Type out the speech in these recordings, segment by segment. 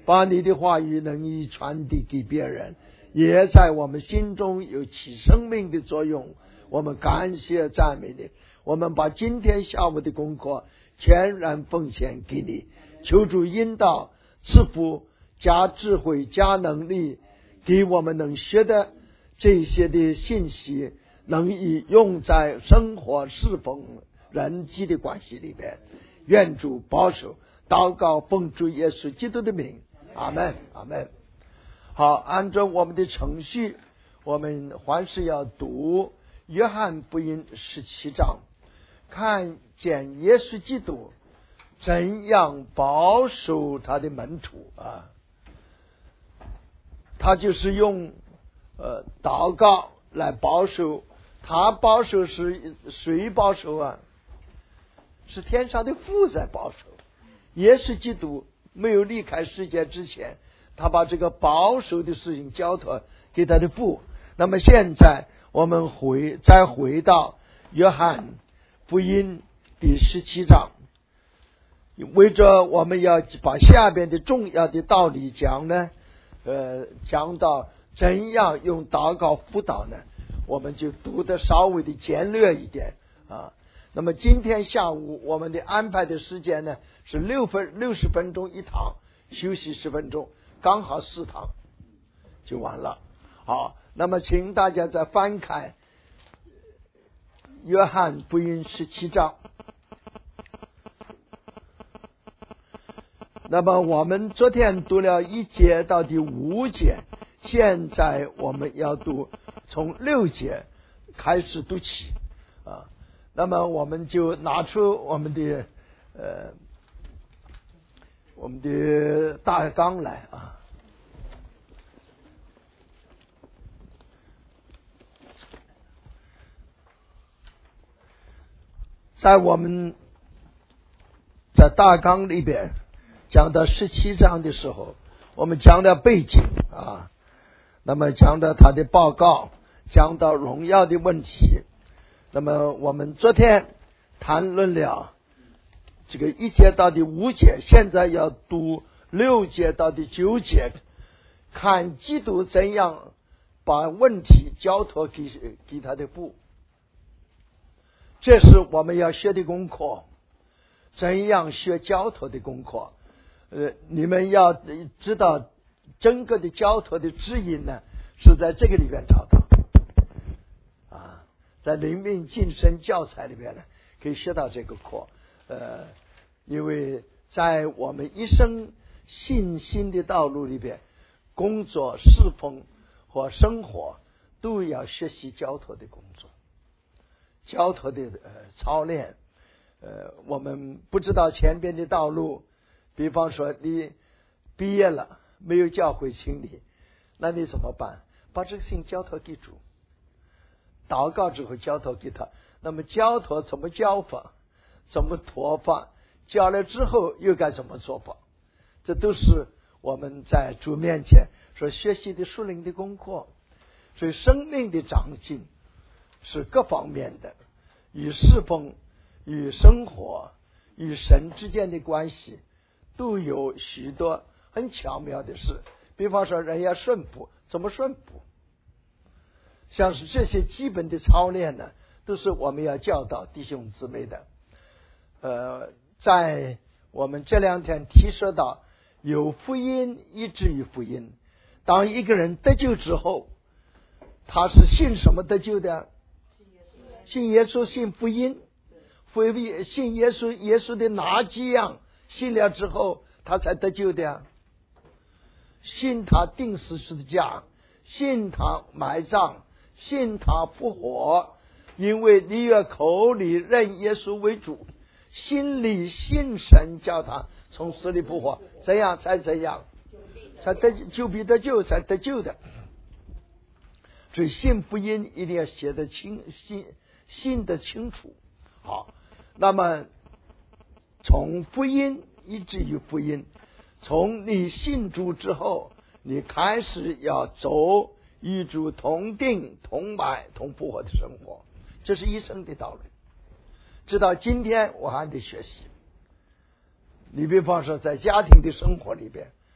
把你的话语能以传递给别人，也在我们心中有起生命的作用。我们感谢赞美你，我们把今天下午的功课全然奉献给你，求主引导赐福，加智慧，加能力，给我们能学的这些的信息能以用在生活侍奉人际的关系里边。愿主保守，祷告奉主耶稣基督的名，阿们，阿们。好，按照我们的程序，我们还是要读约翰福音17章，看见耶稣基督怎样保守他的门徒啊。他就是用祷告来保守。他保守是谁保守啊？是天上的父在保守。耶稣基督没有离开世界之前，他把这个保守的事情交托给他的父。那么现在我们再回到约翰福音第17章，为着我们要把下边的重要的道理讲呢，讲到怎样用祷告辅导呢，我们就读得稍微的简略一点啊。那么今天下午我们的安排的时间呢是60分钟一堂，休息10分钟，刚好4堂就完了。好，那么请大家再翻开约翰福音17章。那么我们昨天读了1节到第5节，现在我们要读从6节开始读起啊。那么我们就拿出我们的大纲来啊。在我们在大纲里边讲到17章的时候，我们讲到背景啊，那么讲到他的报告，讲到荣耀的问题。那么我们昨天谈论了这个1节到第5节，现在要读6节到第9节，看基督怎样把问题交托给他的父。这是我们要学的功课，怎样学交托的功课。你们要知道整个的交托的指引呢，是在这个里面找到啊，在灵命晋升教材里面呢可以学到这个课。因为在我们一生信心的道路里边，工作、侍奉和生活都要学习交托的工作，交托的操练。我们不知道前边的道路，比方说你毕业了没有教会请你，那你怎么办？把这个事情交托给主，祷告之后交托给他。那么交托怎么交法，怎么托法，交了之后又该怎么做法，这都是我们在主面前所学习的属灵的功课。所以生命的长进是各方面的，与侍奉、与生活、与神之间的关系都有许多很巧妙的事。比方说人要顺服，怎么顺服，像是这些基本的操练呢，都是我们要教导弟兄姊妹的。在我们这2天提说到有福音以至于福音。当一个人得救之后，他是信什么得救的？信耶稣，信福音。信耶稣，耶稣的哪几样信了之后他才得救的？信他钉死十字架，信他埋葬，信他复活。因为你要口里认耶稣为主，心里信神叫他从死里复活，怎样才怎样才就必得救，才得救的。所以信福音一定要写得清，信得清楚。好，那么从福音以至于福音，从你信主之后，你开始要走与主同定、同埋、同复活的生活，这是一生的道路。直到今天我还得学习。你比方说在家庭的生活里边，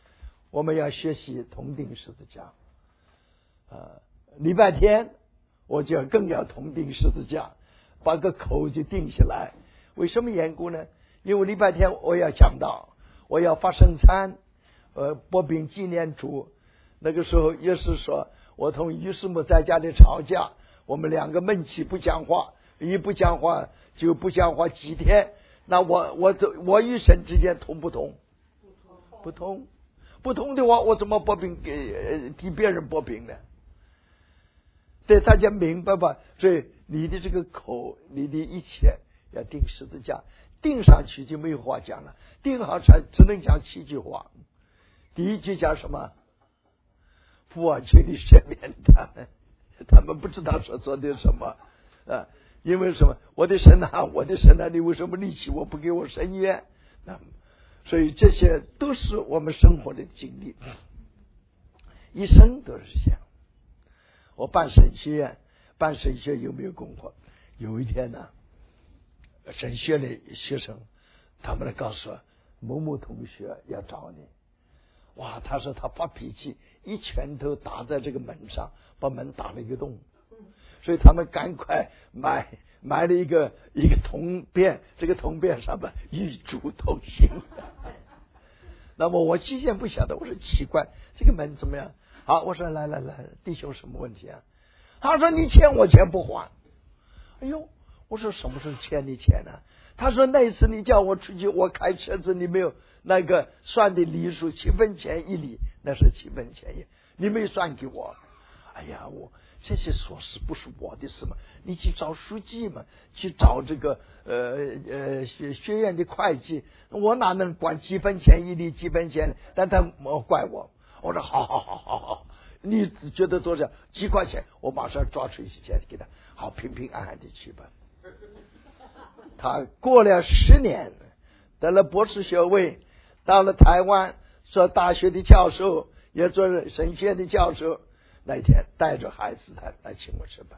我们要学习同钉十字架。礼拜天我就更要同钉十字架，把个口就定下来。为什么缘故呢？因为礼拜天我要讲到，我要发圣餐，薄饼纪念主。那个时候也是说，我同于师母在家里吵架，我们两个闷气不讲话，一不讲话就不讲话几天。那我与神之间同不同？不同。不同的话，我怎么薄饼给替别人薄饼呢？对大家明白吧？所以你的这个口，你的一切要钉十字架，钉上去就没有话讲了。钉上去只能讲7句话。第一句讲什么？父啊，求你赦免他们不知道所做的什么因为什么？我的神啊，我的神啊，你为什么离弃我，不给我伸冤？所以这些都是我们生活的经历，一生都是这样。我办神学院有没有功课？有一天呢，神学的学生他们来告诉我，某某同学要找你。哇，他说他发脾气，一拳头打在这个门上，把门打了一个洞。所以他们赶快买了一个铜片，这个铜片上面与主同行。那么我之前不晓得，我说奇怪，这个门怎么样？好，我说来，弟兄什么问题啊？他说你欠我钱不还。哎呦，我说什么时候欠你钱呢？他说那一次你叫我出去，我开车子，你没有那个算的厘数7分钱一厘，那是7分钱一，你没有算给我。哎呀，我这些琐事不是我的事嘛，你去找书记嘛，去找这个学院的会计，我哪能管几分钱一厘几分钱？但他怪我。我说好，你觉得多少？几块钱，我马上抓出一些钱给他，好，平平安安的去吧。他过了10年，得了博士学位，到了台湾做大学的教授，也做神学的教授。那一天带着孩子他来请我吃饭。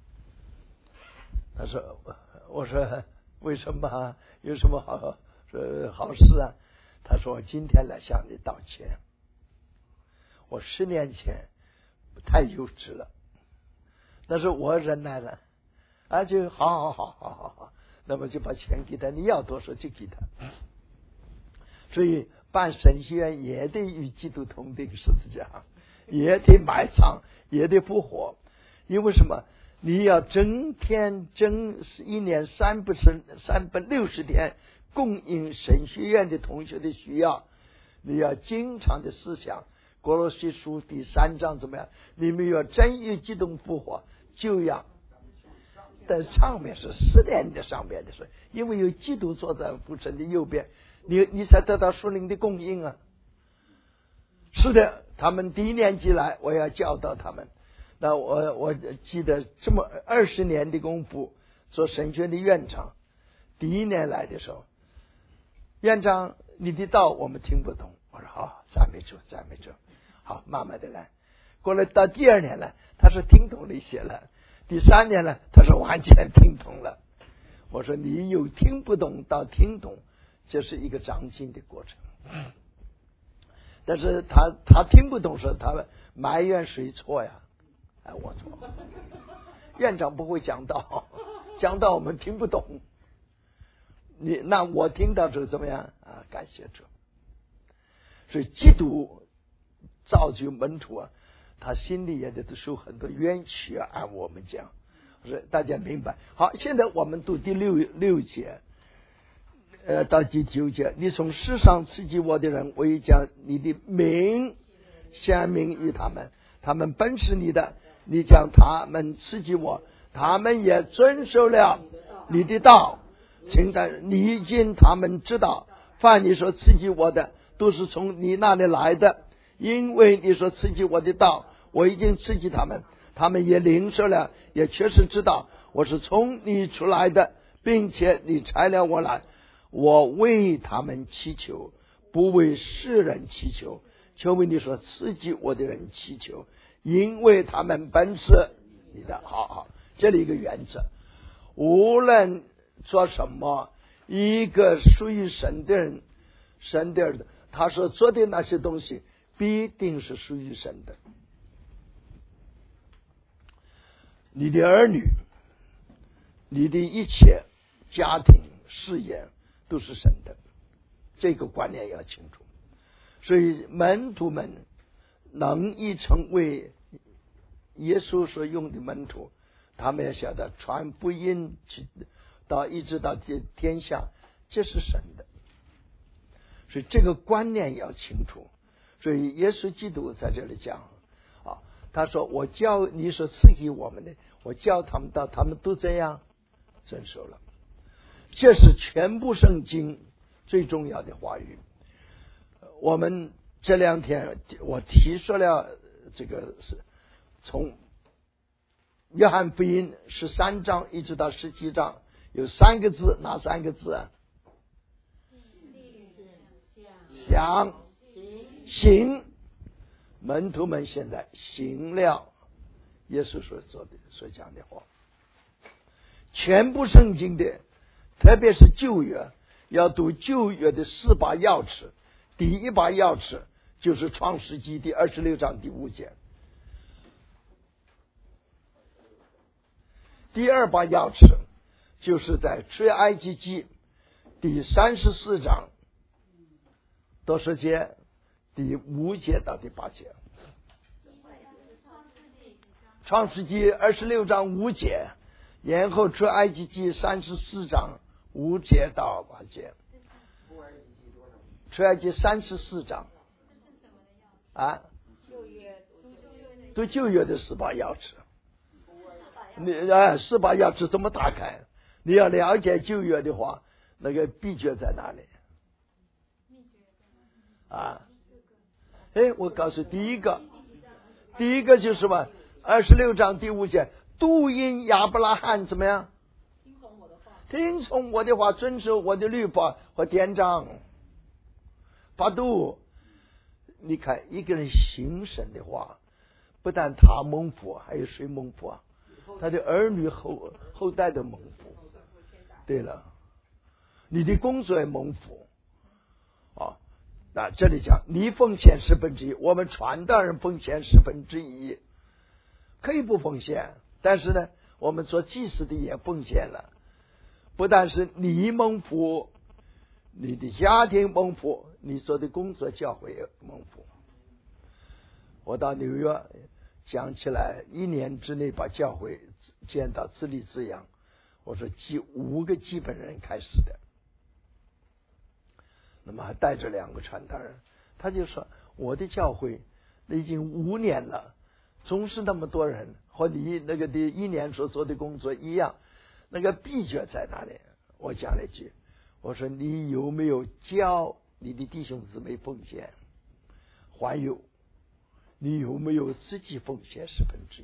他说，我说为什么？有什么好事啊？他说我今天来向你道歉。我10年前太幼稚了，但是我忍耐了就好，那么就把钱给他，你要多少就给他。所以办神学院也得与基督同钉十字架，也得埋葬，也得复活。因为什么？你要整1年360天供应神学院的同学的需要，你要经常的思想哥罗西书第3章怎么样？你们要真与基督复活，就要在上面是4年的上面的事，因为有基督坐在父神的右边，你才得到属灵的供应啊。是的，他们低年级来，我要教导他们。那我记得这么20年的功夫做神学的院长，第1年来的时候，院长你的道我们听不懂。我说好，赞美主。好，慢慢的来。过了到第2年了，他是听懂了一些了。第3年了，他是完全听懂了。我说你有听不懂到听懂，这是一个长进的过程。但是他听不懂时，他埋怨谁错呀？我错。院长不会讲道我们听不懂。那我听到之后怎么样感谢主。所以基督造就门徒他心里也得受很多冤屈按我们讲，大家明白。好，现在我们读第六节到第9节。你从世上刺激我的人，我已将你的名显明于他们，他们本是你的，你将他们刺激我，他们也遵守了你的道。请你因他们知道，凡你所刺激我的，都是从你那里来的。因为你所刺激我的道，我已经刺激他们，他们也领受了，也确实知道我是从你出来的，并且你差了我来。我为他们祈求，不为世人祈求，求为你所刺激我的人祈求，因为他们本是你的。好，这里一个原则，无论做什么，一个属于神的人，他所做的那些东西必定是属于神的。你的儿女，你的一切家庭事业都是神的，这个观念要清楚。所以门徒们能以成为耶稣所用的门徒，他们也晓得传福音一直到天下，这是神的。所以这个观念要清楚。所以耶稣基督在这里讲啊，他说我教你所赐给我们的，我教他们到，他们都这样遵守了。这是全部圣经最重要的话语。我们这2天我提出了这个是从约翰福音13章一直到17章，有3个字，哪3个字啊？想行。门徒们现在行了耶稣所讲的话。全部圣经的，特别是旧约，要读旧约的4把钥匙。第一把钥匙就是创世纪第26章第5节，第二把钥匙就是在出埃及记第34章多少节？第5节到第8节。创世纪26章5节，然后出埃及记34章5节到8节。出埃及34章啊，读旧约的4把钥匙。你4把钥匙怎么打开？你要了解旧约的话，那个秘诀在哪里啊？我告诉第一个就是什么？26章第5节，都因亚伯拉罕怎么样？听从我的话，遵守我的律法和典章。8度，你看一个人行神的话，不但他蒙福，还有谁蒙福啊？他的儿女后代的蒙福。对了，你的工作也蒙福啊。那这里讲你奉献1/10，我们传道人奉献1/10，可以不奉献，但是呢，我们做祭司的也奉献了。不但是你蒙福，你的家庭蒙福，你做的工作教会也蒙福。我到纽约讲起来，1年之内把教会建到自立自养，我说5个基本人开始的，那么还带着2个传道人。他就说我的教会已经5年了，总是那么多人，和你那个的1年所做的工作一样，那个秘诀在哪里？我讲了一句，我说你有没有教你的弟兄姊妹奉献？还有你有没有自己奉献1/10？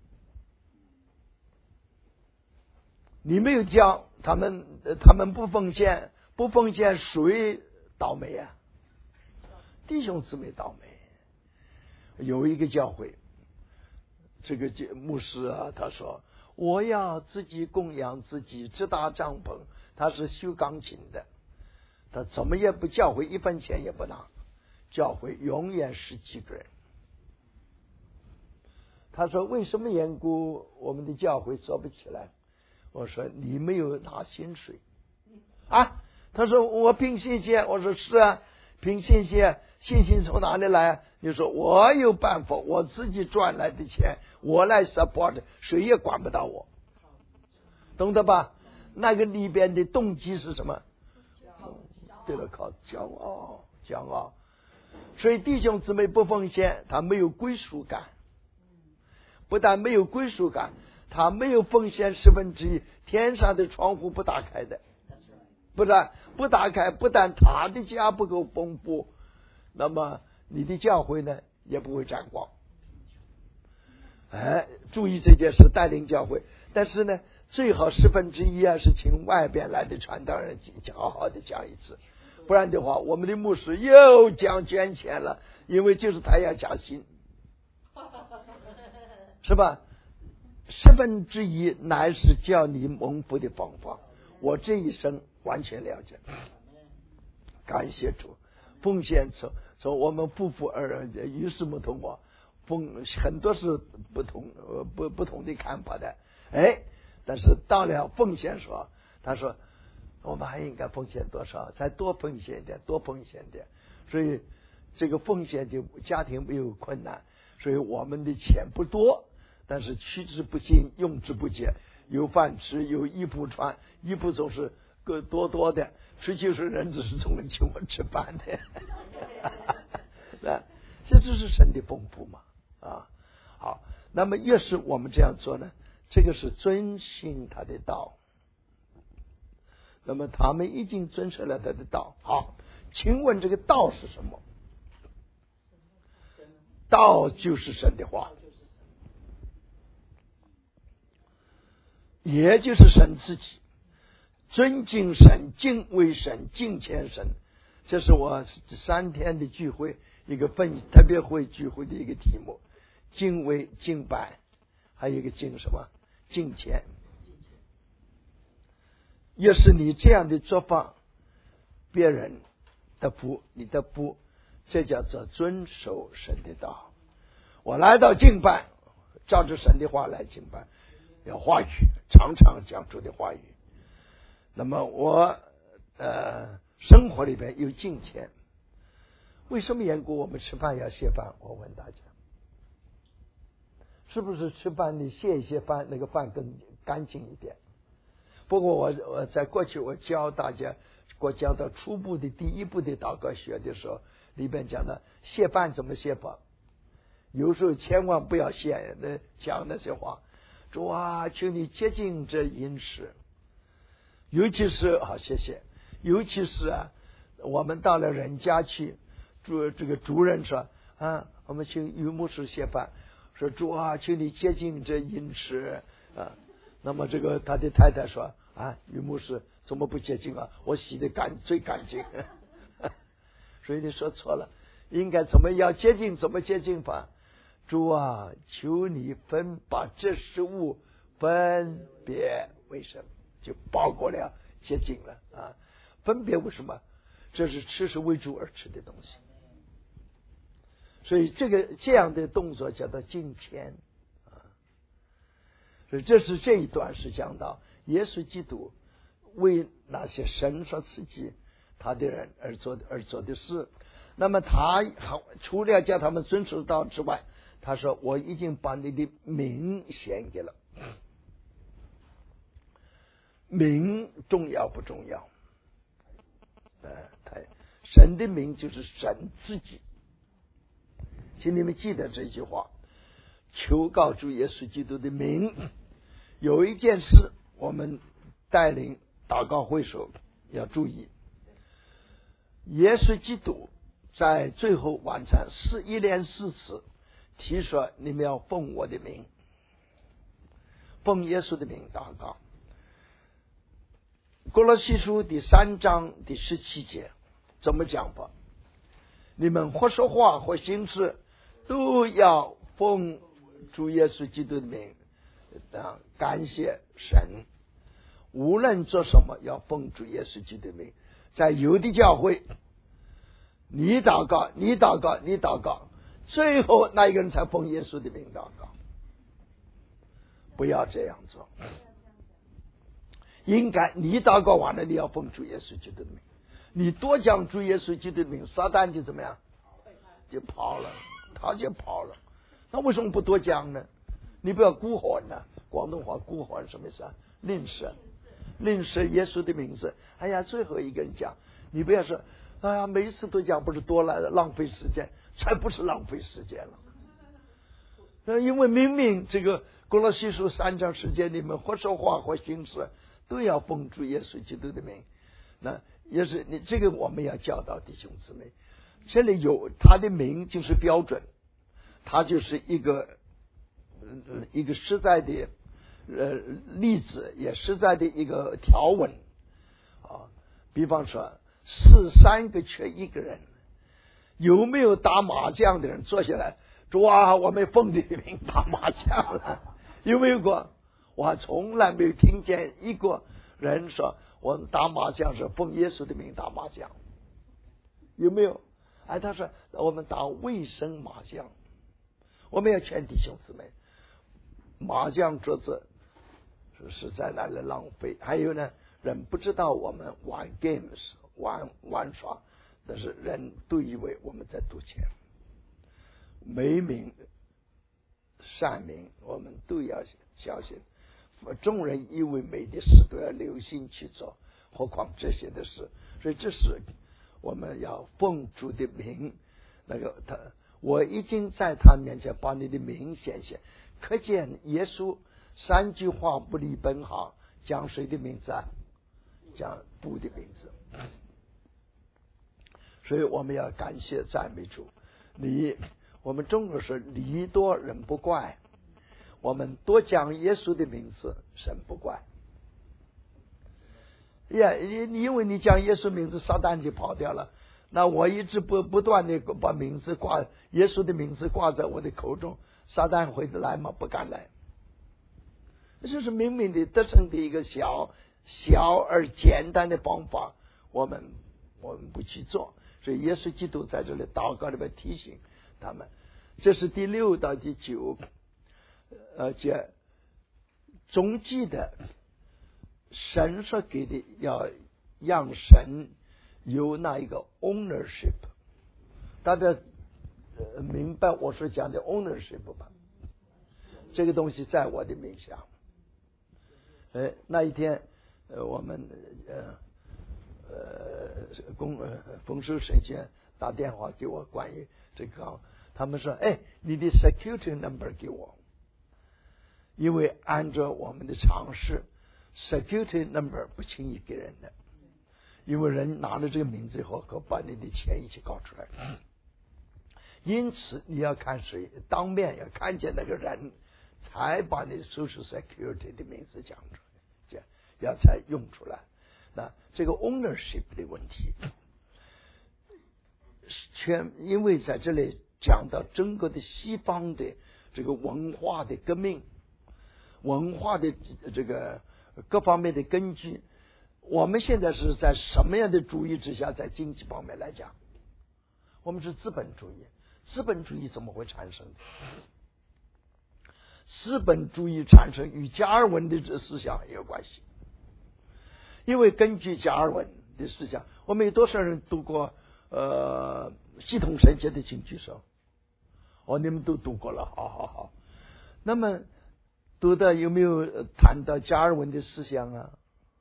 你没有教他们不奉献，谁倒霉啊？弟兄姊妹倒霉。有一个教会，这个牧师啊，他说我要自己供养自己，支搭帐篷。他是修钢琴的，他怎么也不教会1分钱也不拿，教会永远10几个人。他说为什么缘故我们的教会做不起来？我说你没有拿薪水啊？他说我凭信心。我说是啊，凭信心。信心从哪里来？你说我有办法，我自己赚来的钱我来 support， 谁也管不到我，懂得吧？那个里边的动机是什么？对了，靠骄傲。所以弟兄姊妹不奉献，他没有归属感。不但没有归属感，他没有奉献1/10，天上的窗户不打开的，不打开，不但他的家不够丰富，那么你的教会呢也不会沾光。注意这件事，带领教会。但是呢，最好1/10是请外边来的传道人好好的讲一次，不然的话，我们的牧师又讲捐钱了，因为就是他要加薪，是吧？1/10乃是叫你蒙福的方法。我这一生完全了解，感谢主，奉献说我们夫妇与世不同啊，很多是不同的看法的。但是到了奉献说，他说我们还应该奉献多少，再多奉献一点，多奉献一点。所以这个奉献就家庭没有困难，所以我们的钱不多，但是取之不尽，用之不竭，有饭吃，有衣服穿，衣服总是多的，出去是人只是总能请我吃饭的这就是神的丰富嘛好，那么越是我们这样做呢，这个是遵行他的道，那么他们已经遵守了他的道。好，请问这个道是什么？道就是神的话，也就是神自己。尊敬神，敬畏神，敬虔神，这是我3天的聚会一个特别会聚会的一个题目。敬畏、敬拜，还有一个敬什么？敬虔。越是你这样的做法，别人的福，你的福，这叫做遵守神的道。我来到敬拜，照着神的话来敬拜，要话语，常常讲出的话语。那么我生活里边有敬虔，为什么缘故我们吃饭要谢饭？我问大家，是不是吃饭你谢一谢饭，那个饭更干净一点？不过我在过去我教大家，我教到初步的第一步的祷告学的时候，里边讲的谢饭怎么谢法，有时候千万不要讲那些话，主啊，求你接近这饮食。尤其是好，谢谢。尤其是我们到了人家去，这个主人说我们请于牧师谢饭，说主啊，求你接近这饮食那么这个他的太太说于牧师怎么不接近我洗的最干净所以你说错了，应该怎么要接近，怎么接近法？主啊，求你把这食物分别为圣，就包括了接近了分别为什么？这是吃是为主而吃的东西，所以这样的动作叫做敬虔所以这是这一段是讲到耶稣基督为那些神所赐给他的人而做的事。那么他除了叫他们遵守道之外，他说我已经把你的名献给了。名重要不重要？神的名就是神自己，请你们记得这句话，求告主耶稣基督的名。有一件事我们带领祷告会时候要注意，耶稣基督在最后晚餐一连4次提说你们要奉我的名，奉耶稣的名祷告。哥罗西书第3章第17节怎么讲吧？你们或说话或行事都要奉主耶稣基督的名感谢神，无论做什么要奉主耶稣基督的名。在有的教会你祷告，最后那一个人才奉耶稣的名祷告，不要这样做。应该你祷告完了，你要奉主耶稣基督的名。你多讲主耶稣基督的名，撒旦就怎么样？就跑了，他就跑了。那为什么不多讲呢？你不要孤寒呢？广东话孤寒什么意思啊？吝啬耶稣的名字。哎呀，最后一个人讲，你不要说每一次都讲，不是多来了浪费时间，才不是浪费时间了。因为明明这个哥罗西书3章时间，你们或说话或行事都要奉主耶稣基督的名。那也是你这个我们要教导弟兄姊妹，这里有他的名就是标准，他就是一个实在的例子，也实在的一个条文比方说3个缺1个人，有没有打麻将的人坐下来，主啊，我们奉你的名打麻将了？有没有过？我从来没有听见一个人说我们打麻将是奉耶稣的名打麻将，有没有？ 他说我们打卫生麻将，我们要劝弟兄姊妹，麻将桌子是在那里浪费。还有呢，人不知道我们玩 games 玩耍，但是人都以为我们在赌钱。美名善名我们都要小心，众人以为美的事都要留心去做，何况这些的事。所以这是我们要奉主的名，我已经在他面前把你的名显现。可见耶稣3句话不离本行，讲谁的名字啊？讲父的名字。所以我们要感谢赞美主。我们中国说礼多人不怪，我们多讲耶稣的名字，神不怪。因为你讲耶稣名字，撒旦就跑掉了。那我一直不断的把耶稣的名字挂在我的口中，撒旦会来吗？不敢来。这是明明的得胜的一个小而简单的方法，我们不去做。所以耶稣基督在这里祷告里面提醒他们，这是第6到第9节，总记得神所给的要让神有那一个 ownership。 大家明白我所讲的 ownership 吧？这个东西在我的名下。那一天我们丰收神仙打电话给我，关于这个，他们说你的 security number 给我，因为按照我们的常识 security number 不轻易给人的，因为人拿了这个名字以后可把你的钱一起搞出来。因此你要看谁，当面要看见那个人，才把你 social security 的名字讲出来，这样要才用出来。那这个 ownership 的问题，因为在这里讲到整个的西方的这个文化的革命，文化的这个各方面的根据，我们现在是在什么样的主义之下？在经济方面来讲，我们是资本主义。资本主义怎么会产生的？资本主义产生与加尔文的思想也有关系。因为根据加尔文的思想，我们有多少人读过系统神学的请举手？你们都读过了，好。那么读的有没有谈到加尔文的思想啊？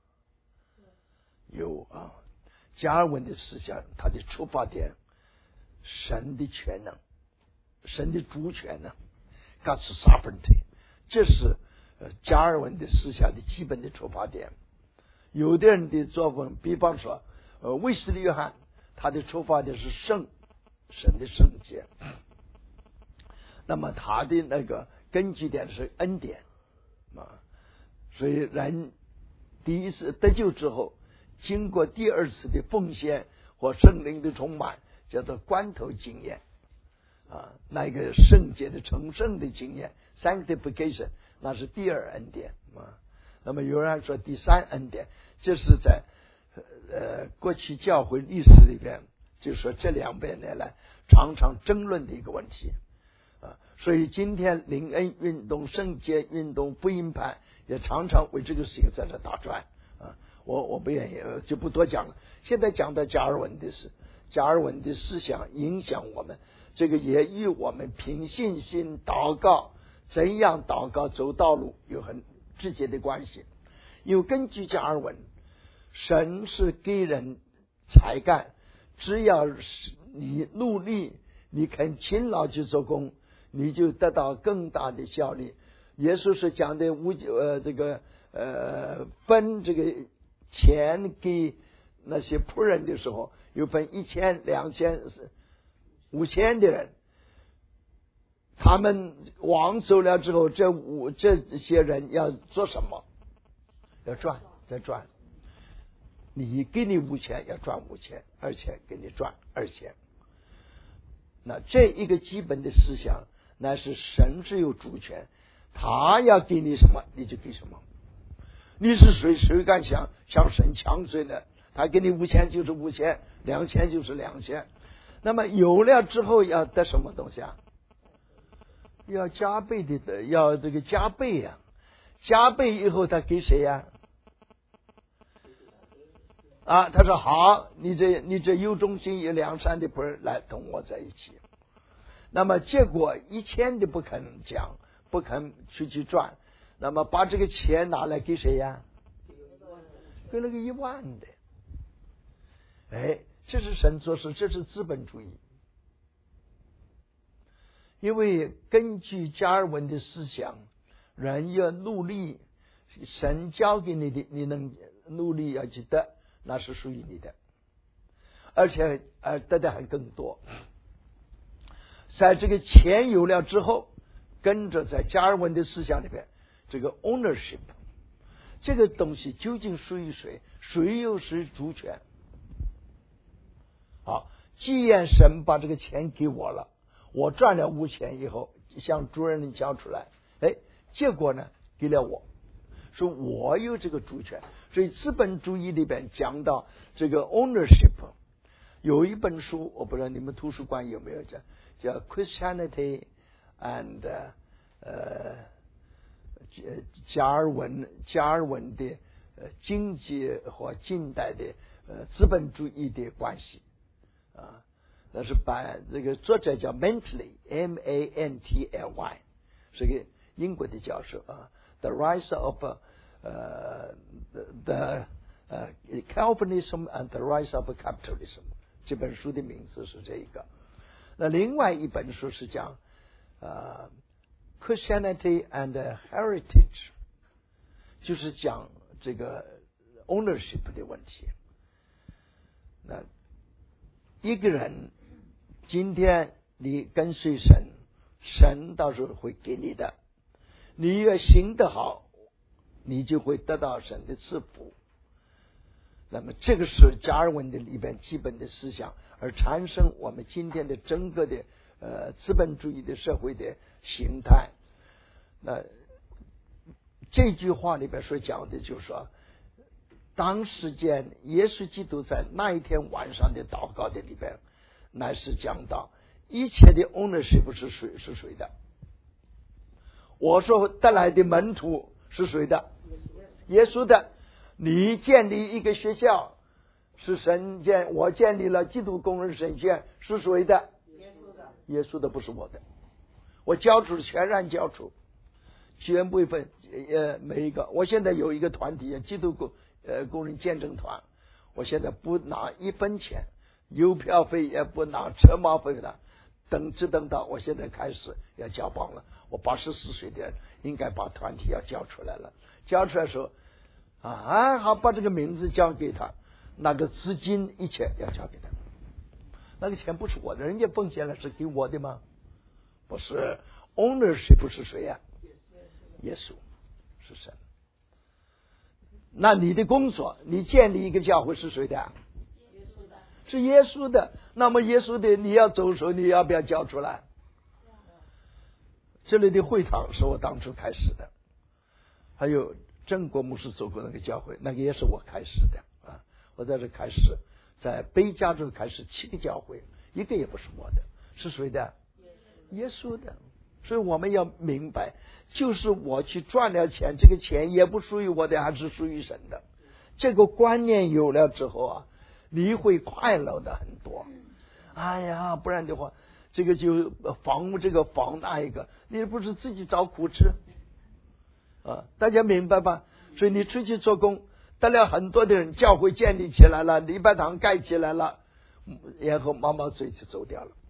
有啊。加尔文的思想，他的出发点，神的全能，神的主权呢 ，God's sovereignty， 这是加尔文的思想的基本的出发点。有的人的作风，比方说卫斯理约翰，他的出发点是神的圣洁，那么他的那个根据点是恩典啊。所以人第一次得救之后，经过第二次的奉献或圣灵的充满，叫做关头经验啊，那个圣洁的成圣的经验 sanctification， 那是第二恩典啊。那么有人说第3恩典，这是在过去教会历史里边，就说这200年来常常争论的一个问题啊。所以今天灵恩运动、圣洁运动、福音派也常常为这个事情在这打转啊。我不愿意就不多讲了。现在讲到加尔文的事，加尔文的思想影响我们，这个也与我们凭信心祷告，怎样祷告走道路有很直接的关系。因为根据加尔文，神是给人才干，只要你努力，你肯勤劳去做工，你就得到更大的效力。耶稣是讲的分这个钱给那些仆人的时候，有分1000、2000、5000的人，他们王走了之后，这些人要做什么？要再赚。你给你5000，要赚5000，而且给你赚2000。那这一个基本的思想，那是神是有主权，他要给你什么你就给什么。你是谁敢向神抢罪呢？他给你5000就是5000，2000就是2000。 那么有了之后要得什么东西啊？要加倍的得，要这个加倍啊！加倍以后他给谁呀？他说好，你这有忠心有良善的仆人来同我在一起。那么结果1000的不肯讲，不肯出去赚，那么把这个钱拿来给谁呀？给了个10000的。这是神做事，这是资本主义。因为根据加尔文的思想，人要努力，神交给你的，你能努力要去得，那是属于你的，而且得的还更多。在这个钱有了之后，跟着在加尔文的思想里边，这个 ownership 这个东西究竟属于谁？谁又是主权？好，既然神把这个钱给我了，我赚了5000以后，向主人交出来，结果呢给了我，说我有这个主权。所以资本主义里边讲到这个 ownership， 有一本书，我不知道你们图书馆有没有讲，叫 Christianity and 加尔文的经济和近代的资本主义的关系那是把这个作者叫 Mantley Mantly， 是个英国的教授The Rise of the Calvinism and the Rise of Capitalism， 这本书的名字是这一个。那另外一本书是讲Christianity and Heritage， 就是讲这个 ownership 的问题。那一个人今天你跟随神，神到时候会给你的，你越行得好，你就会得到神的赐福。那么这个是加尔文的里边基本的思想，而产生我们今天的整个的资本主义的社会的形态。那这句话里边所讲的就是说，当时间耶稣基督在那一天晚上的祷告的里边，乃是讲到一切的 ownership 是谁的？我说得来的门徒是谁的？耶稣的。你建立一个学校是神建，我建立了基督工人神学院是谁的？耶稣的，不是我的。我交出全然交出，全部一份每一个。我现在有一个团体基督工人见证团，我现在不拿1分钱，邮票费也不拿，车马费的，等到我现在开始要交棒了。我84岁的人应该把团体要交出来了，交出来的时候好，把这个名字交给他，那个资金一切要交给他。那个钱不是我的，人家奉献了是给我的吗？不是 ，ownership 是谁呀？耶稣是神。那你的工作，你建立一个教会是谁的？是耶稣的。那么耶稣的你要走手，你要不要交出来？这里的会堂是我当初开始的，还有郑国牧师走过那个教会，那个也是我开始的我在这开始，在北加州开始7个教会，一个也不是我的，是谁的？耶稣的。所以我们要明白，就是我去赚了钱，这个钱也不属于我的，还是属于神的。这个观念有了之后你会快乐的很多。不然的话，这个就防这个防那一个，你不是自己找苦吃大家明白吧？所以你出去做工，得了很多的人，教会建立起来了，礼拜堂盖起来了，然后毛毛嘴就走掉了。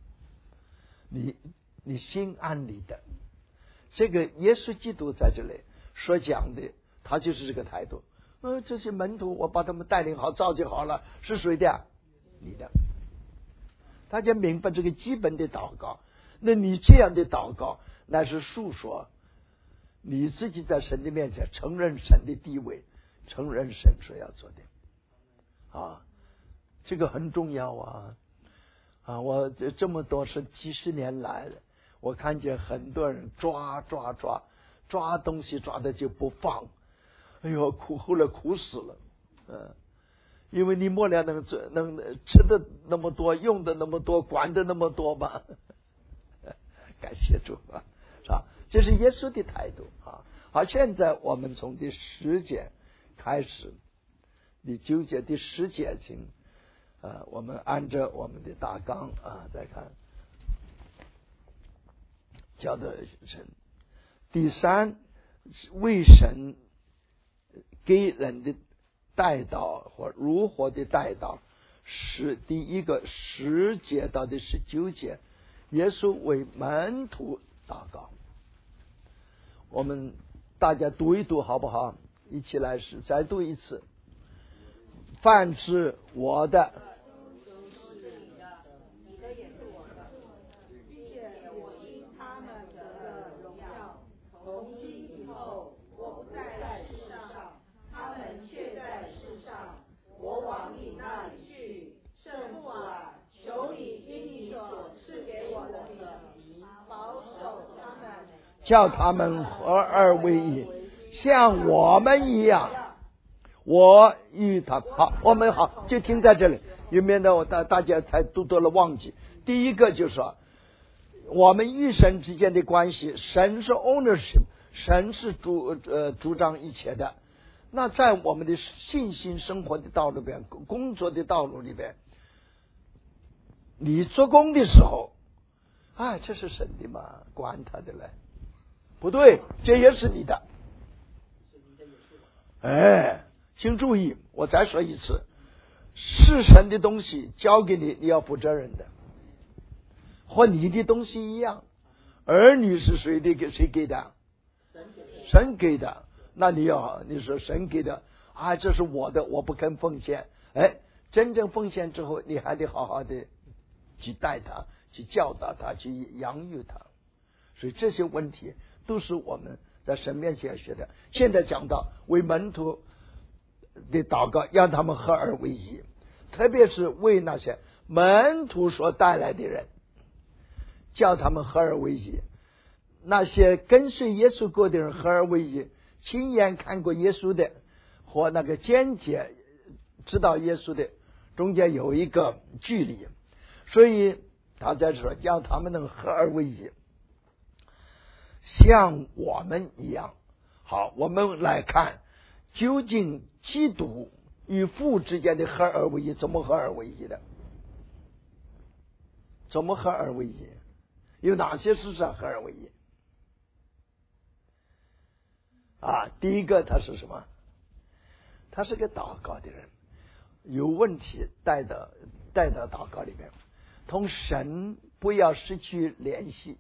你心安理得。这个耶稣基督在这里所讲的，他就是这个态度。这些门徒我把他们带领好，造就好了，是谁的？你的。大家明白这个基本的祷告。那你这样的祷告，那是诉说你自己在神的面前承认神的地位，承认神所要做的这个很重要我这么多是几十年来，我看见很多人抓东西抓的就不放，后来苦死了因为你末了能吃的那么多，用的那么多，管的那么多嘛。感谢主啊，是吧？这是耶稣的态度啊。好，现在我们从第10节开始，第9节、第10节请我们按照我们的大纲再看，叫做神。第3，为神给人的带导或如何的带导，是第一个10节到第19节，耶稣为门徒祷告。我们大家读一读好不好？一起来再读一次。凡是我的， 你的也是我的，并且我因他们的荣耀，从今以后我不再在世上，他们却在世上。我往你那里去，圣父啊，求你因你所赐给我的名，保守他们， 叫他们合而为一，像我们一样。我与他好，我们好就停在这里，以免得大家太多了忘记。第一个就是说，我们与神之间的关系，神是 ownership， 神是主张一切的。那在我们的信心生活的道路里边，工作的道路里边，你做工的时候，这是神的嘛，管他的嘞，不对，这也是你的。请注意，我再说一次，是神的东西交给你，你要负责任的，和你的东西一样。儿女是谁给的？神给的。那你说神给的这是我的，我不肯奉献。真正奉献之后，你还得好好的去带他，去教导他，去养育他。所以这些问题都是我们在神面前学的。现在讲到为门徒的祷告，让他们合而为一，特别是为那些门徒所带来的人，叫他们合而为一。那些跟随耶稣过的人合而为一，亲眼看过耶稣的和那个间接知道耶稣的中间有一个距离，所以他在说叫他们能合而为一，像我们一样。好，我们来看究竟基督与父之间的合而为一怎么合而为一的？怎么合而为一？有哪些事上合而为一？第一个他是什么？他是个祷告的人，有问题带到祷告里面，同神不要失去联系。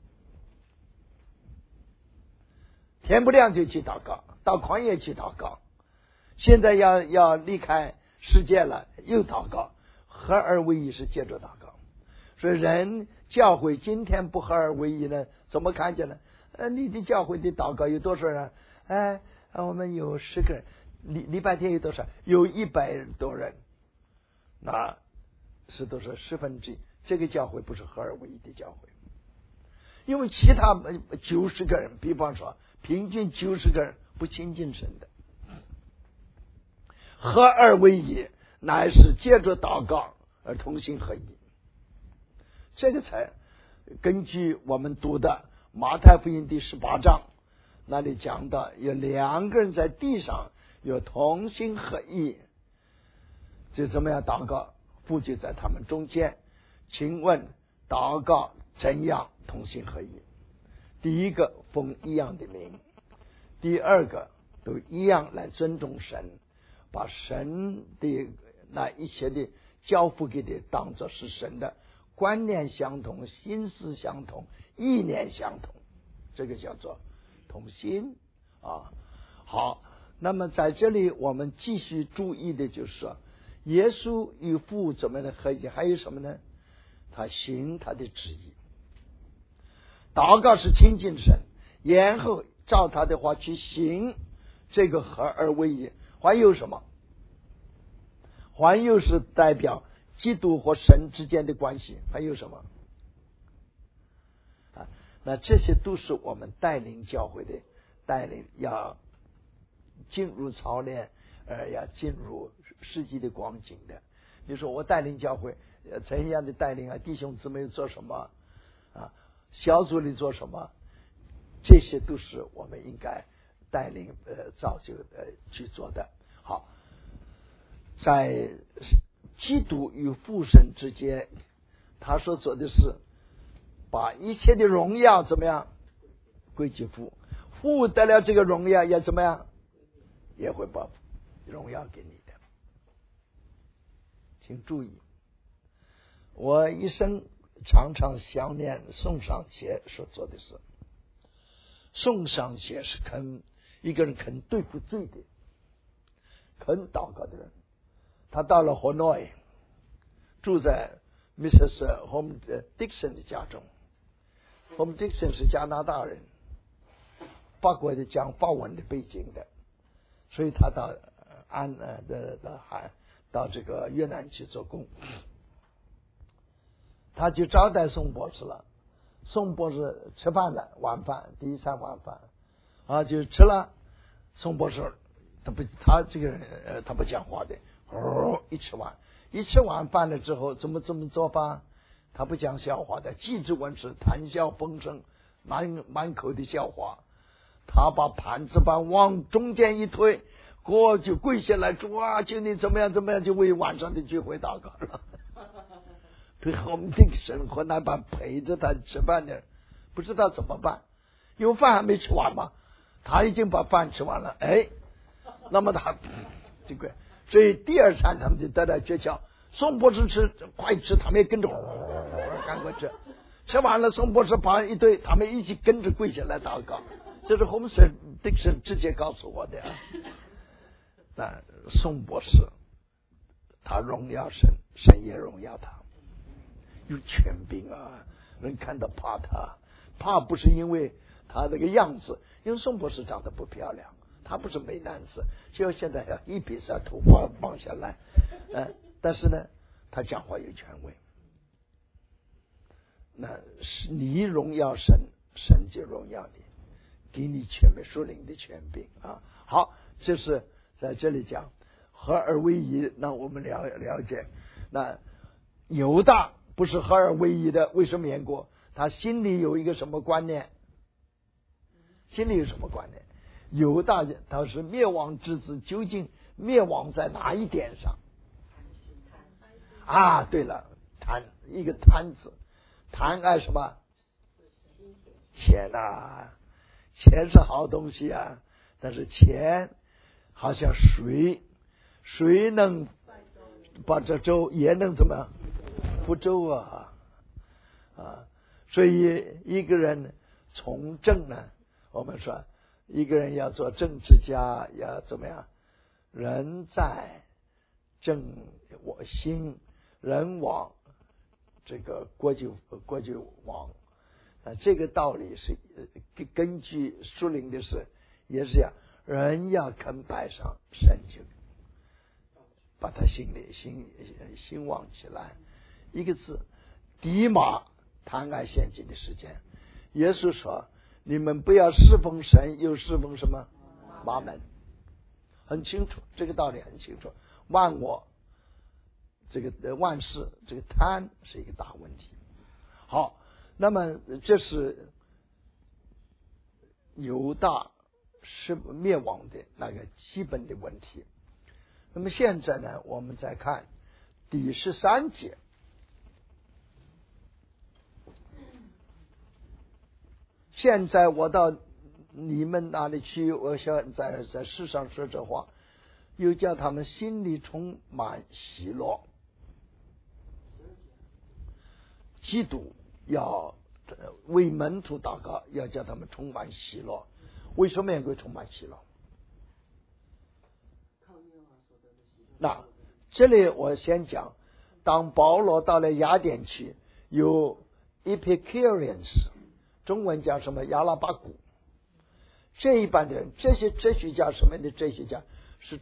天不亮就去祷告，到旷野去祷告，现在要离开世界了又祷告，合而为一是借着祷告。所以人教会今天不合而为一呢，怎么看见呢？你的教会的祷告有多少人？我们有10个人，礼拜天有多少？有100多人，那是都是1/10。这个教会不是合而为一的教会，因为其他90个人，比方说平均90个人不亲近神的。合而为一乃是借着祷告而同心合一，这个才根据我们读的马太福音第18章那里讲到，有2个人在地上有同心合一，就怎么样祷告，父就在他们中间。请问祷告怎样同心合一？第一个奉一样的名，第二个都一样来尊重神，把神的那一切的交付给你，当作是神的，观念相同，心思相同，意念相同，这个叫做同心好，那么在这里我们继续注意的就是说，耶稣与父怎么样的合一？还有什么呢？他行他的旨意。祷告是亲近神，然后照他的话去行，这个合而为一。还有什么？还有是代表基督和神之间的关系。还有什么？那这些都是我们带领教会的带领，要进入操练， 要进入实际的光景的。比如说我带领教会怎样的带领啊，弟兄姊妹做什么啊，小组里做什么，这些都是我们应该带领造就去做的。好，在基督与父神之间，他所做的是把一切的荣耀怎么样归给父，父得了这个荣耀也怎么样，也会把荣耀给你的。请注意，我一生常常想念宋尚节所做的事。宋尚节是一个人肯对付罪的，肯祷告的人。他到了河内，住在 Mrs. Home Dixon 的家中。Home Dixon 是加拿大人，法国的讲法文的背景的，所以他到这个越南去做工。他就招待宋博士了。宋博士吃饭了，晚饭，第一餐晚饭啊，就吃了。宋博士他这个人他不讲话的，一吃完饭了之后怎么做法？他不讲笑话的，记之文是谈笑风生，满口的笑话。他把盘子往中间一推，过就跪下来，主啊，求你怎么样，就为晚上的聚会祷告了。对，我们这个生活那帮陪着他吃饭的，不知道怎么办，因为饭还没吃完嘛，他已经把饭吃完了，那么他这个，所以第二餐他们就得到诀窍。宋博士吃快吃，他们也跟着赶快吃，吃完了宋博士把一堆，他们一起跟着跪下来祷告。这是洪神迪克直接告诉我的。但宋博士他荣耀神，神也荣耀他，有权柄啊，人看到怕他，怕不是因为他那个样子，因为宋博士长得不漂亮，他不是美男子，就现在要一比赛头发放下来，但是呢，他讲话有权威。那是你荣耀神，神就荣耀你，给你权柄，属灵的权柄啊。好，这是在这里讲合而为一，那我们了解。那犹大不是合而为一的，为什么缘故？他心里有一个什么观念？心里有什么观念？犹大他是灭亡之子，究竟灭亡在哪一点上？啊，对了，一个贪字，贪爱什么？钱啊，钱是好东西啊，但是钱好像水能把这粥也能怎么覆粥啊？所以一个人从政呢，我们说一个人要做政治家，要怎么样？人在政我心，人往这个国就往。这个道理是根据属灵的事，也是呀，人要肯摆上神，就把他心里兴旺起来。一个字，低马贪爱现今的时间。耶稣说：“你们不要侍奉神，又侍奉什么马门？”很清楚，这个道理很清楚。万事，这个贪是一个大问题。好。那么这是犹大是灭亡的那个基本的问题。那么现在呢，我们再看第13节。现在我到你们那里去，我想在世上说这话，又叫他们心里充满喜乐。基督要为门徒祷告，要叫他们充满喜乐。为什么能够充满喜乐？那这里我先讲，当保罗到了雅典去，有 Epicureans， 中文叫什么？亚拉巴古。这一般的人，这些哲学家什么的哲学家是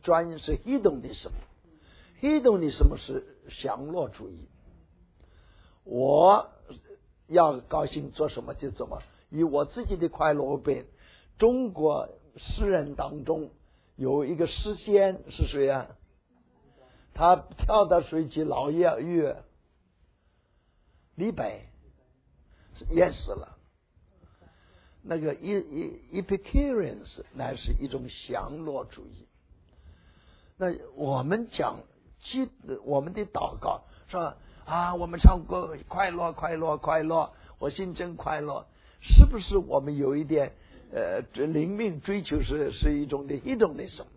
hedonism。hedonism 是享乐主义。我要高兴做什么就做什么，以我自己的快乐为本。中国诗人当中有一个诗仙是谁啊？他跳到水去捞月，李白淹死了。那个 Epicureans 乃是一种享乐主义。那我们讲我们的祷告说啊，我们唱歌快乐快乐快乐，我心真快乐，是不是我们有一点这灵命追求是一种的什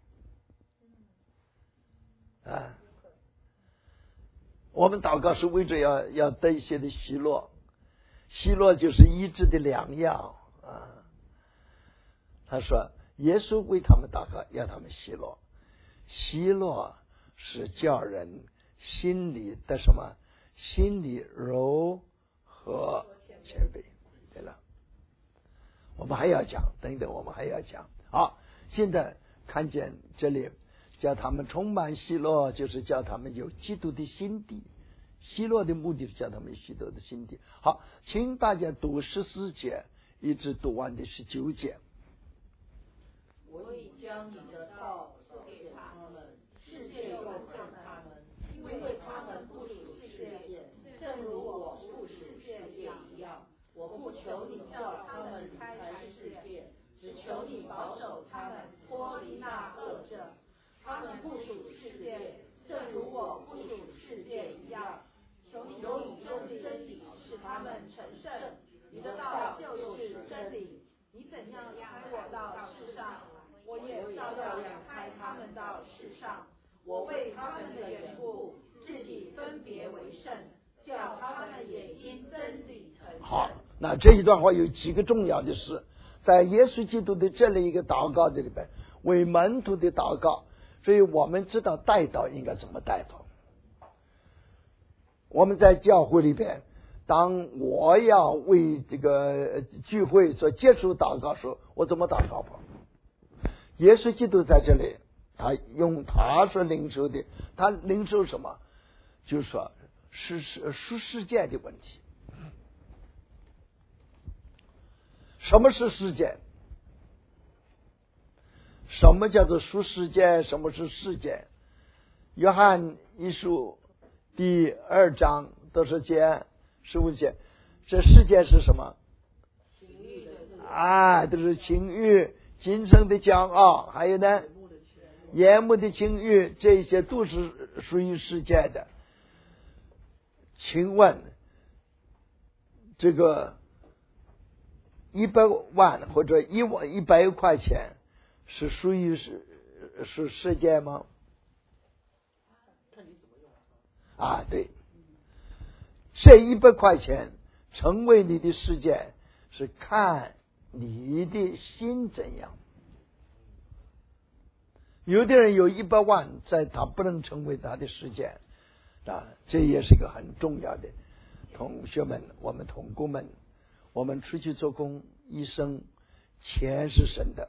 么啊？我们祷告是为着要得一些的喜乐，喜乐就是医治的良药啊。他说耶稣为他们祷告，要他们喜乐，喜乐是叫人心里的什么？心里柔和谦卑。对了，我们还要讲，等等我们还要讲。好，现在看见这里叫他们充满喜乐，就是叫他们有基督的心地。喜乐的目的是叫他们有基督的心地。好，请大家读14节一直读完的19节。 我已将你的道赐给他们，世界又恨他们，因为他们不属世界，正如我不属世界一样。我不求你叫他们离开世界，只求你保守他们脱离那恶者。他们不属世界，正如我不属世界一样。求你用真理使他们成圣，你的道就是真理。你怎样开我到世上，我也照样开他们到世上。我为他们的缘故，自己分别为圣，叫他们也因真理成圣。 好，那这一段话有几个重要的事，在耶稣基督的这里一个祷告的里边，为门徒的祷告，所以我们知道代祷应该怎么代祷。我们在教会里边，当我要为这个聚会所接触祷告时，我怎么祷告吧？耶稣基督在这里，他用他所领受的，他领受什么？就是说是世界的问题。什么是世界？什么叫做属世界？什么是世界？约翰一书第2章都是讲15节，这世界是什么？啊，都是情欲、今生的骄傲，还有呢，眼目的情欲，这些都是属于世界的。请问，这个100万或者100块钱是属于是世界吗？啊，对，这100块钱成为你的世界，是看你的心怎样。有的人有100万，他不能成为他的世界啊，这也是一个很重要的。同学们，我们同工们，我们出去做工，一生钱是神的，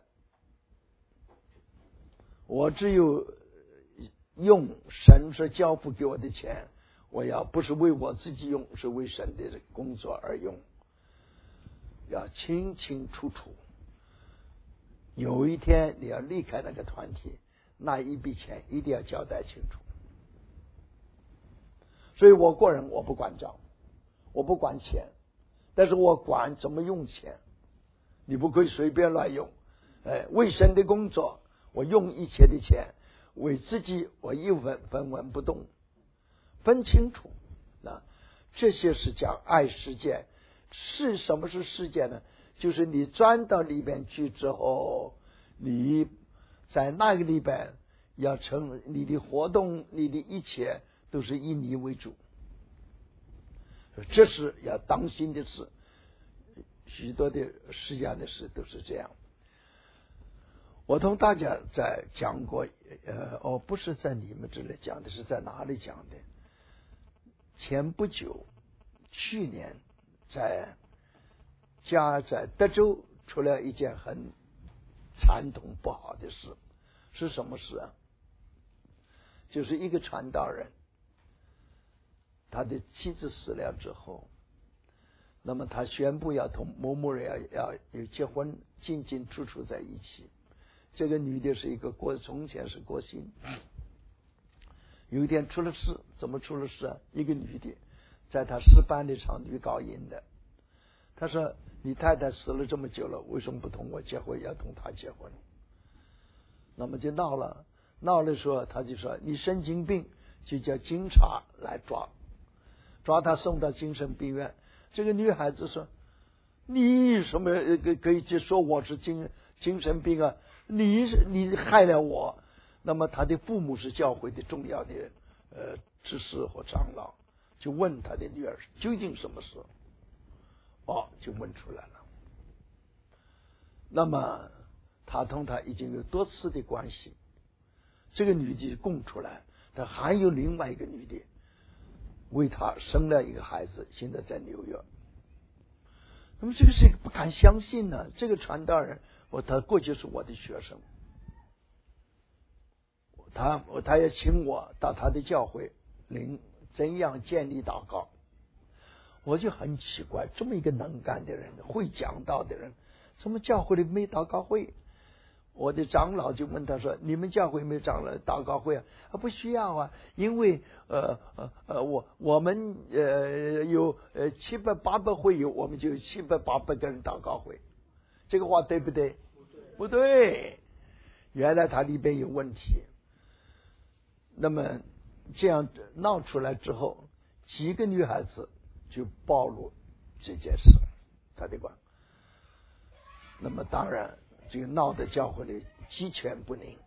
我只有用神所交付给我的钱，我要不是为我自己用，是为神的工作而用，要清清楚楚。有一天你要离开那个团体，那一笔钱一定要交代清楚。所以我个人我不管账，我不管钱，但是我管怎么用钱。你不可以随便乱用，为神的工作我用一切的钱，为自己我一分文不动，分清楚。那这些是讲爱世界。是什么是世界呢？就是你钻到里边去之后，你在那个里边要成你的活动，你的一切都是以你为主，这是要当心的事。许多的世界的事都是这样。我同大家在讲过，不是在你们这里讲的，是在哪里讲的？前不久，去年在德州出了一件很惨痛不好的事。是什么事啊？就是一个传道人，他的妻子死了之后，那么他宣布要同某某人要结婚，进进出出在一起。 这个女的是一个从前是国心，有一天出了事。怎么出了事啊？一个女的在她诗班里唱女高音的，她说你太太死了这么久了，为什么不同我结婚，要同她结婚？那么就闹了的时候，他就说你神经病，就叫警察来抓他，送到精神病院。这个女孩子说你什么可以就说我是精神病啊，你害了我。那么他的父母是教会的重要的执事或长老，就问他的女儿究竟什么事，就问出来了。那么他同他已经有多次的关系，这个女的供出来，但还有另外一个女的为他生了一个孩子，现在在纽约。那么这个是不敢相信呢。这个传道人，他过去是我的学生，他也请我到他的教会怎样建立祷告。我就很奇怪，这么一个能干的人，会讲道的人，怎么教会里没祷告会？我的长老就问他说：“你们教会没有祷告会啊？”不需要啊，因为我们有700、800会友，我们就有700、800个人祷告会。这个话对不对？不对，原来它里边有问题。那么这样闹出来之后，几个女孩子就暴露这件事，他的管。那么当然这个闹的教会里鸡犬不宁。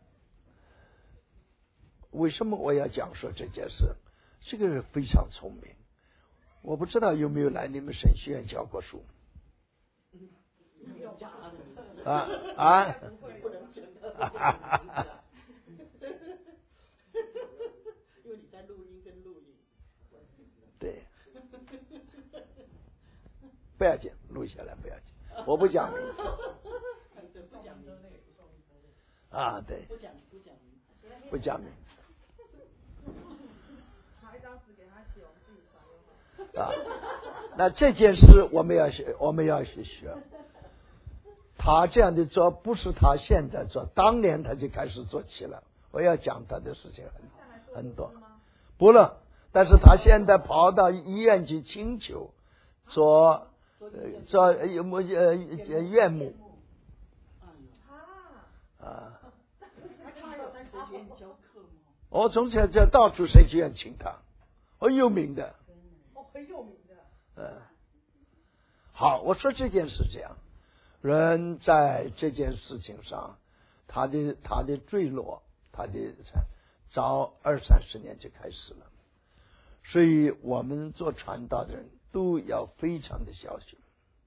为什么我要讲说这件事？这个人非常聪明，我不知道有没有来你们神学院教过书啊因为你在录音跟录影。 对，不要紧，录下来不要紧，我不讲名字啊，对，不讲名字拿一张纸给他写，我们自己传就好。 那这件事我们要去学。他这样的做不是他现在做，当年他就开始做起了。我要讲他的事情很多，不了。但是他现在跑到医院去请求做院牧啊。 他有在神学院教课吗？ 我从前在到处神学院请他，很有名的。 很有名的。 好，我说这件事这样，人在这件事情上，他的坠落，他的早20-30年就开始了。所以我们做传道的人都要非常的小心。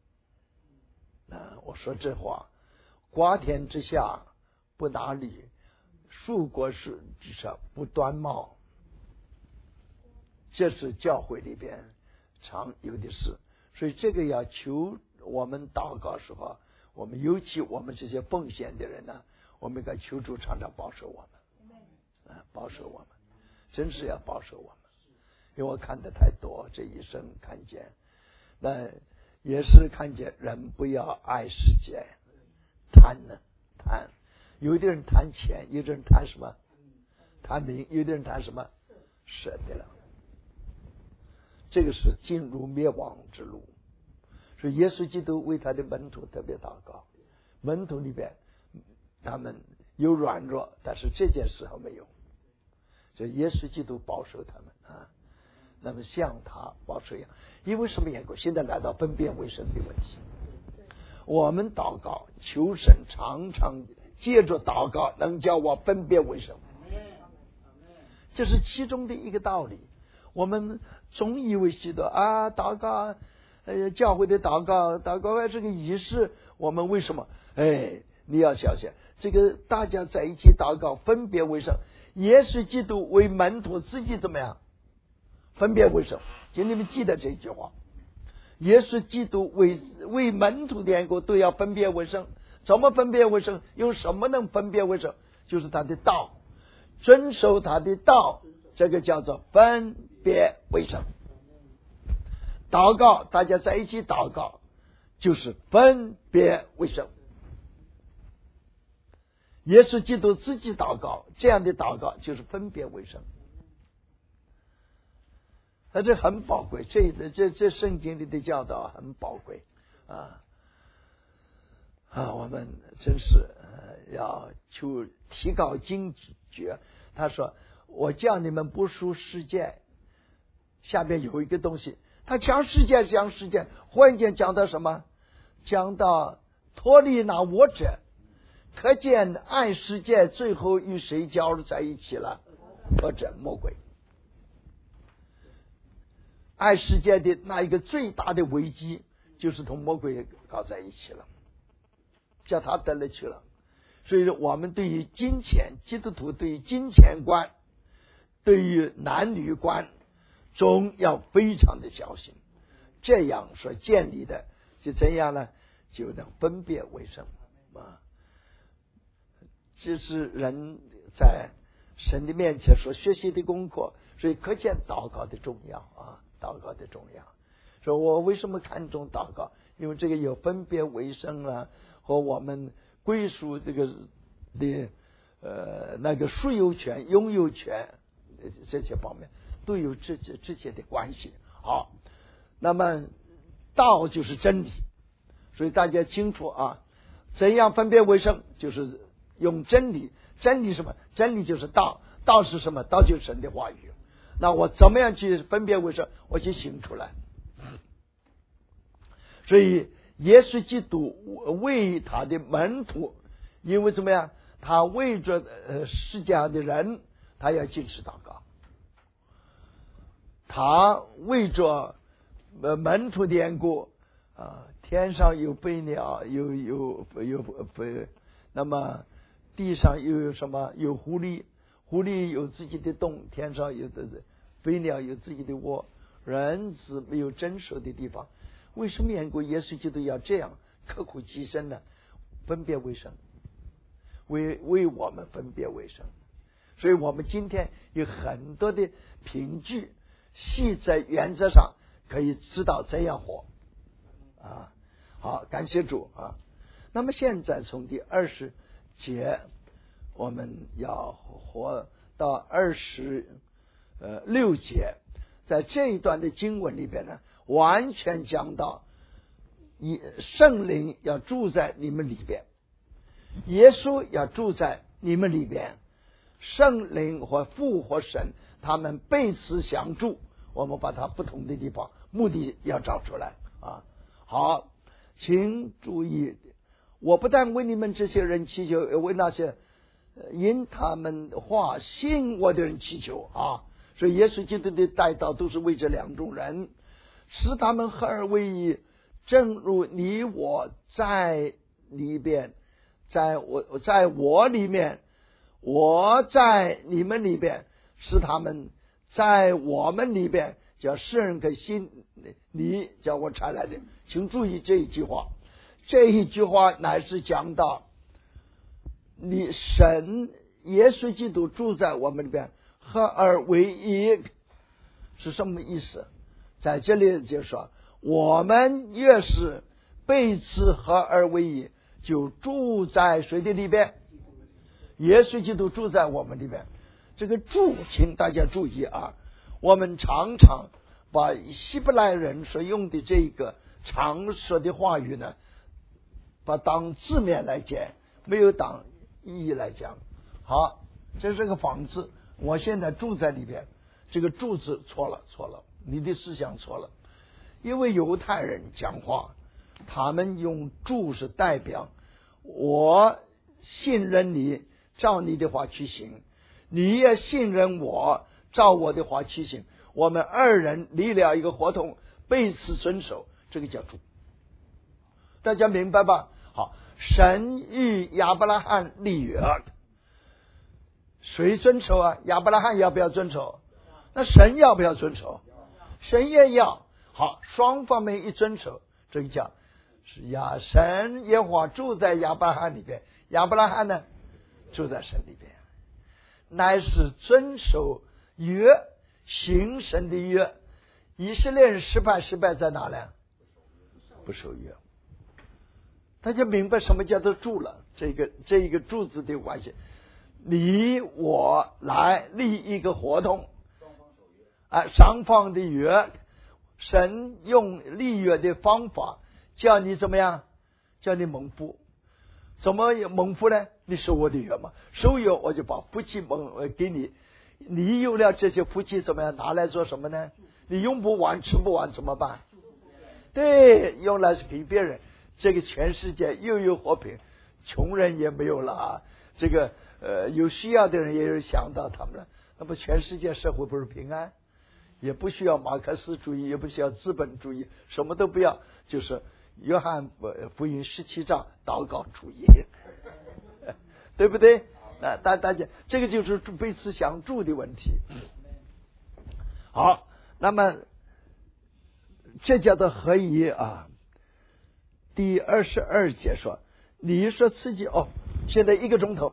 我说这话，瓜田之下不打理，树果之上不端帽，这是教会里边常有的事。所以这个要求我们祷告时候，我们尤其我们这些奉献的人呢，我们该求主常常保守我们，保守我们，真是要保守我们。因为我看的太多，这一生看见，那也是看见人不要爱世界，贪，有的人贪钱，有的人贪什么？贪名，有的人贪什么？舍得了。这个是进入灭亡之路。所以耶稣基督为他的门徒特别祷告，门徒里边他们有软弱，但是这件事还没有，所以耶稣基督保守他们啊。那么像他保守一样，因为什么缘故？现在来到分辨为圣的问题。我们祷告求神常常借着祷告能叫我分辨为圣，这是其中的一个道理。我们总以为许多祷告教会的祷告这个仪式，我们为什么你要小心这个大家在一起祷告分别为圣，耶稣基督为门徒自己怎么样分别为圣？请你们记得这句话，耶稣基督为门徒的缘故都要分别为圣。怎么分别为圣？用什么能分别为圣？就是他的道，遵守他的道，这个叫做分别为圣。祷告，大家在一起祷告，就是分别为圣。 耶稣基督自己祷告，这样的祷告就是分别为圣。这很宝贵，这圣经里的教导很宝贵我们真是要去提高警觉。他说我叫你们不属世界，下边有一个东西，他讲世界，忽然间讲到什么？讲到脱离那我者，可见爱世界最后与谁交融在一起了？或者魔鬼。爱世界的那一个最大的危机，就是同魔鬼搞在一起了，叫他得了去了。所以我们对于金钱，基督徒对于金钱观，对于男女观，总要非常的小心。这样所建立的，就怎样呢？就能分别为圣这是人在神的面前所学习的功课。所以可见祷告的重要祷告的重要。说我为什么看重祷告？因为这个有分别为圣和我们归属这个的那个所有权、拥有权这些方面都有直接的关系。好，那么道就是真理，所以大家清楚怎样分别为圣？就是用真理。真理什么？真理就是道。道是什么？道就是神的话语。那我怎么样去分别为圣？我去行出来。所以耶稣基督为他的门徒，因为怎么样？他为着世界上的人，他要禁食祷告。他为着门徒的缘故天上有飞鸟，有飞，那么地上又有什么？有狐狸。狐狸有自己的洞，天上有的飞鸟有自己的窝，人子没有镇守的地方。为什么缘故？耶稣基督要这样刻苦己身呢？分别为圣，为我们分别为圣。所以我们今天有很多的凭据，系在原则上可以知道怎样活好，感谢主那么现在从第20节我们要活到26节，在这一段的经文里边呢，完全讲到圣灵要住在你们里边，耶稣要住在你们里边，圣灵和父和神他们彼此相助。我们把它不同的地方目的要找出来好，请注意，我不但为你们这些人祈求，也为那些因他们话信我的人祈求所以耶稣基督的带到都是为这两种人，使他们合而为一，正如你我在里边，在我里面，我在你们里边，使他们在我们里边，叫世人可信你叫我差来的。请注意这一句话，这一句话乃是讲到你神耶稣基督住在我们里边，合而为一是什么意思？在这里就说，我们越是彼此合而为一，就住在谁的里边？耶稣基督住在我们里边。这个住，请大家注意我们常常把希伯来人所用的这个常说的话语呢，把当字面来讲，没有当意义来讲。好，这是个房子，我现在住在里边，这个住字错了，你的思想错了。因为犹太人讲话，他们用住是代表我信任你，照你的话去行，你也信任我，照我的话去行，我们二人立了一个合同，彼此遵守，这个叫住。大家明白吧？好，神与亚伯拉罕立约，谁遵守亚伯拉罕要不要遵守？那神要不要遵守？神也要。好，双方面一遵守，这个叫是神耶和华住在亚伯拉罕里边，亚伯拉罕呢住在神里边，乃是遵守约，行神的约。以色列人失败在哪里？不守约。 他就明白什么叫做住了。这一个住字的关系，你我来立一个合同，双方的约，神用立约的方法叫你怎么样？叫你蒙福。怎么蒙福呢？你守我的约嘛，守约我就把福气给你。你有了这些福气怎么样？拿来做什么呢？你用不完吃不完怎么办？对，用来是给别人。这个全世界又有和平，穷人也没有了，这个有需要的人也有想到他们了，那么全世界社会不是平安？也不需要马克思主义，也不需要资本主义，什么都不要，就是约翰福音17章祷告主义，对不对？大家这个就是彼此相助的问题。好，那么这叫做合一啊。第22节说，你说自己现在1个钟头。